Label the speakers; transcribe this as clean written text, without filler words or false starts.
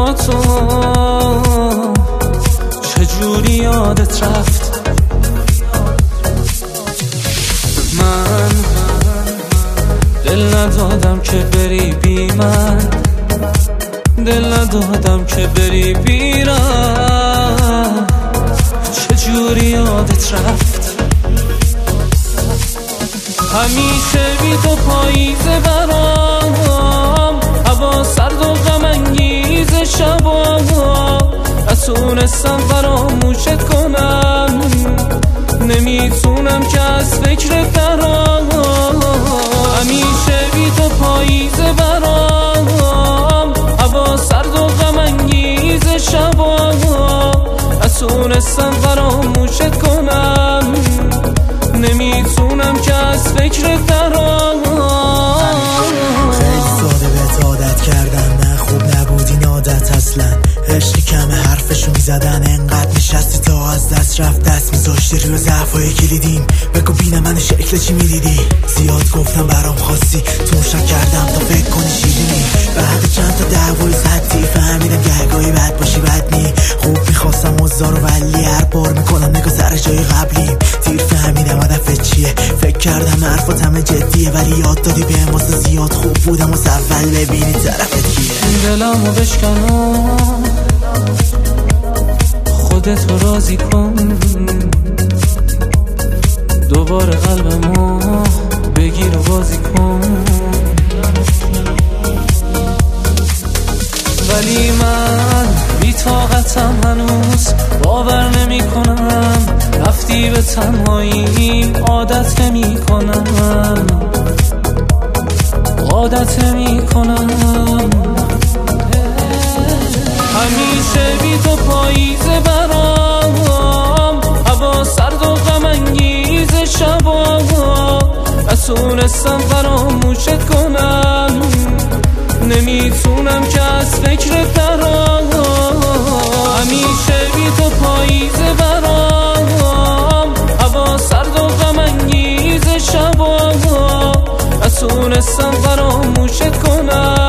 Speaker 1: با تو چجوری یادت رفت. من دل ندادم که بری بی من، دل ندادم که بری بیرم، چجوری یادت رفت. همیشه بی تو پاییزه برام، هوا سرد و غم انگیز شبا، نتونستم فراموشت کنم، نمیتونم که از فکرت درام. همیشه بی تو پاییزه برام، هوا سرد و غم انگیز شبا، نتونستم فراموشت کنم، نمیتونم که از فکرت درام.
Speaker 2: خیلی ساده بهت عادت کردم، نه خوب نبود این عادت اصلا. عشقی کمه حرفشو میزدن، انقدر نشستی تا از دست رفت، دست میذاشتی روی ضعفای کلیدیم. بگو بینم من شکل چی میدیدی، زیاد گفتم برام خواستی، تو شک کردم تا فکر کنی شیرینی. بعد چند تا دعوای زدی فهمیدم گهگاهی بد باشی بد نی. خوب میخواستم مزدارو ولی هر بار میکنم نگاه سر جای قبلیم. دیر فهمیدم هدفت چیه، فکر کردم حرفات همه جدیه، ولی یاد دادی بهم واسه زیاد خوب بودم واسه اول ببینی طرفت کیه.
Speaker 1: دلمو بشکنم خودتو راضی کن، دوباره قلبمو بگیر و بازی کن. ولی من بی طاقتم هنوز، باور نمی کنم رفتی به تنهایی، عادت نمی کنم، عادت نمی کنم. همیشه بی تو پاییزه برام، هوا سرد و غم انگیز شبا، نتونستم فراموشت کنم، نمیتونم که از فکرت درام. همیشه بی تو پاییزه برام، هوا سرد و غم انگیز شبا، نتونستم فراموشت کنم،